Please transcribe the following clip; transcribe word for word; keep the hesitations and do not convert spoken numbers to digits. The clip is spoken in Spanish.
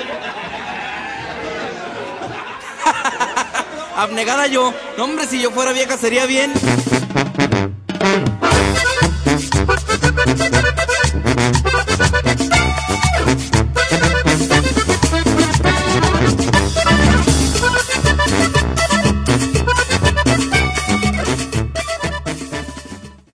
Abnegada yo. No, hombre, si yo fuera vieja sería bien.